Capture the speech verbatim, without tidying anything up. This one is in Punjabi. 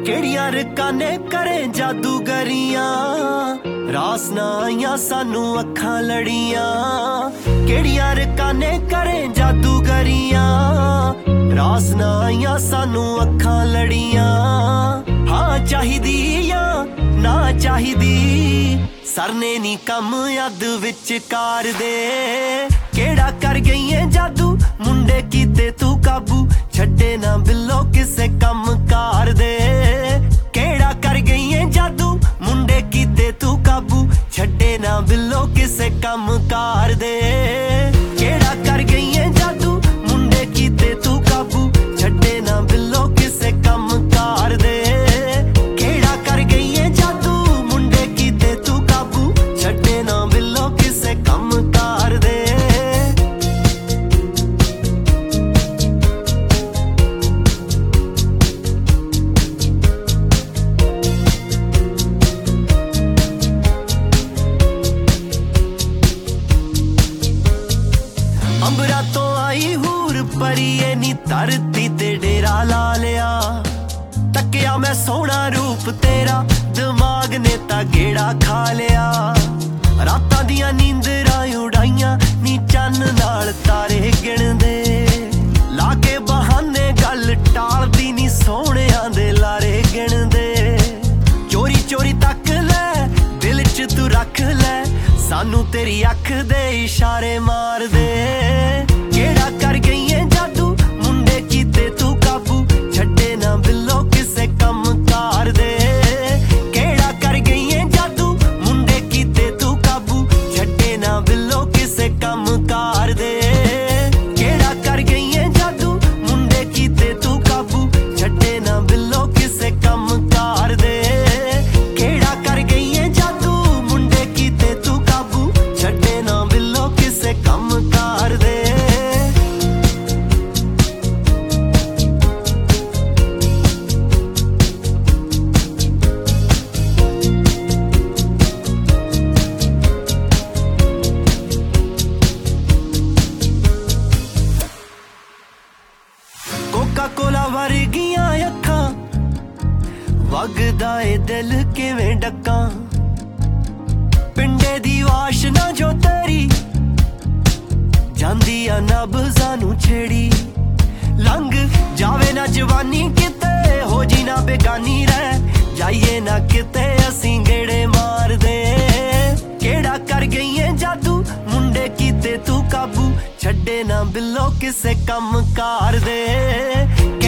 ਕਿਹੜੀਆਂ ਰਕਾਨੇ ਕਰੇ ਜਾਦੂਗਰੀਆਂ ਰਾਸ ਨਾ ਆਈਆਂ ਸਾਨੂੰ ਅੱਖਾਂ ਲੜੀਆਂ ਕਿਹੜੀਆਂ ਰਕਾਨੇ ਕਰੇ ਜਾਦੂਗਰੀਆਂ ਰਾਸ ਨਾ ਆਈਆਂ ਸਾਨੂੰ ਅੱਖਾਂ ਲੜੀਆਂ ਹਾਂ ਚਾਹੀਦੀ ਜਾਂ ਨਾ ਚਾਹੀਦੀ ਸਰਨੇ ਨੀ ਕੰਮ ਯੱਦ ਵਿਚਕਾਰ ਦੇ ਕਿਹੜਾ ਕਰ ਗਈ ਏ ਜਾਦੂ ਮੁੰਡੇ ਕੀਤੇ ਤੂੰ ਕਾਬੂ ਛੱਡੇ ਨਾ ਬਿੱਲੋ ਕਿਸੇ ਕੰਮ ਕਾਰ ਦੇ ਕਿਹੜਾ ਕਰ ਗਈ ਏ ਜਾਦੂ ਮੁੰਡੇ ਕੀਤੇ ਤੂੰ ਕਾਬੂ ਛੱਡੇ ਨਾ ਬਿੱਲੋ ਕਿਸੇ ਕੰਮ ਕਾਰ ਦੇ ਕਿਹੜਾ ਕਰ ਗਈ ਏ ਜਾਦੂ ਮੁੰਡੇ ਕੀਤੇ ਤੂੰ ਕਾਬੂ ਛੱਡੇ ਨਾ ਬਿੱਲੋ ਕਿਸੇ ਕੰਮ ਕਾਰ ਦੇ ਕਿਹੜਾ ਕਰ ਗਈ ਏ ਜਾਦੂ ਮੁੰਡੇ ਕੀਤੇ ਤੂੰ ਕਾਬੂ ਛੱਡੇ ਨਾ ਬਿੱਲੋ ਕਿਸੇ ਕੰਮ ਕਾਰ ਦੇ ਅੰਬਰਾਂ ਤੋਂ ਆਈ ਹੂਰ ਪਰੀਏ ਨੀ ਧਰਤੀ ਤੇ ਡੇਰਾ ਲਾ ਲਿਆ ਤੱਕਿਆ ਮੈਂ ਸੋਹਣਾ ਰੂਪ ਤੇਰਾ ਦਿਮਾਗ ਨੇ ਤਾਂ ਗੇੜਾ ਖਾ ਲਿਆ ਰਾਤਾਂ ਦੀਆਂ ਨੀਂਦਰਾਂ ਉਡਾਈਆਂ ਨੀ ਚੰਨ ਨਾਲ ਤਾਰੇ ਗਿਣਦੇ ਲਾ ਕੇ ਬਹਾਨੇ ਗੱਲ ਟਾਲਦੀ ਨੀ ਸੋਹਣਿਆਂ ਦੇ ਲਾਰੇ ਗਿਣਦੇ ਚੋਰੀ ਚੋਰੀ ਤੱਕ ਲੈ ਦਿਲ 'ਚ ਤੂੰ ਰੱਖ ਲੈ ਸਾਨੂੰ ਤੇਰੀ ਅੱਖ ਦੇ ਇਸ਼ਾਰੇ ਮਾਰਦੇ ਕਿਹੜਾ ਕਰ ਗਈ ਏ ਜਾਦੂ ਮੁੰਡੇ ਕੀਤੇ ਤੂੰ ਕਾਬੂ ਛੱਡੇ ਨਾ ਬਿੱਲੋ ਕਿਸੇ ਕੰਮ ਕਾਰ ਦੇ ਕਿਹੜਾ ਕਰ ਗਈ ਏ ਜਾਦੂ ਮੁੰਡੇ ਕੀਤੇ ਤੂੰ ਕਾਬੂ ਛੱਡੇ ਨਾ ਬਿੱਲੋ ਕਿਸੇ ਕੰਮ ਕਾਰ ਦੇ ਕਿਹੜਾ ਕਰ ਗਈ ਏ ਜਾਦੂ ਮੁੰਡੇ ਕੀਤੇ ਤੂੰ ਕਾਬੂ ਛੱਡੇ ਨਾ ਬਿੱਲੋ ਕਿਸੇ ਕੰਮ ਕਾਰ ਦੇ ਕਿਹੜਾ ਕਰ ਗਈ ਏ ਜਾਦੂ ਮੁੰਡੇ ਕੀਤੇ ਤੂੰ ਕਾਬੂ ਛੱਡੇ ਨਾ ਬਿੱਲੋ ਕਿਸੇ ਕੰਮ ਕਾਰ ਦੇ ਕੋਕਾ ਕੋਲਾ ਵਰਗੀਆਂ ਅੱਖਾਂ ਵਗਦਾ ਏ ਦਿਲ ਕਿਵੇਂ ਡੱਕਾਂ ਪਿੰਡੇ ਦੀ ਵਾਸ਼ਨਾ ਜੋ ਤੇਰੀ ਜਾਂਦੀ ਆ ਨਬਜ਼ਾਂ ਨੂੰ ਛੇੜੀ ਲੰਘ ਜਾਵੇ ਨਾ ਜਵਾਨੀ ਕਿਤੇ ਹੋ ਜੀ ਨਾ ਬੇਗਾਨੀ ਰਹਿ ਜਾਈਏ ਨਾ ਕਿਤੇ ਅਸੀਂ ਗੇੜੇ ਮਾਰਦੇ ਕਿਹੜਾ ਕਰ ਗਈ ਏ ਜਾਦੂ ਮੁੰਡੇ ਕੀਤੇ ਤੂੰ ਕਾਬੂ ਛੱਡੇ ਨਾ ਬਿੱਲੋ ਕਿਸੇ ਕੰਮ ਕਾਰ ਦੇ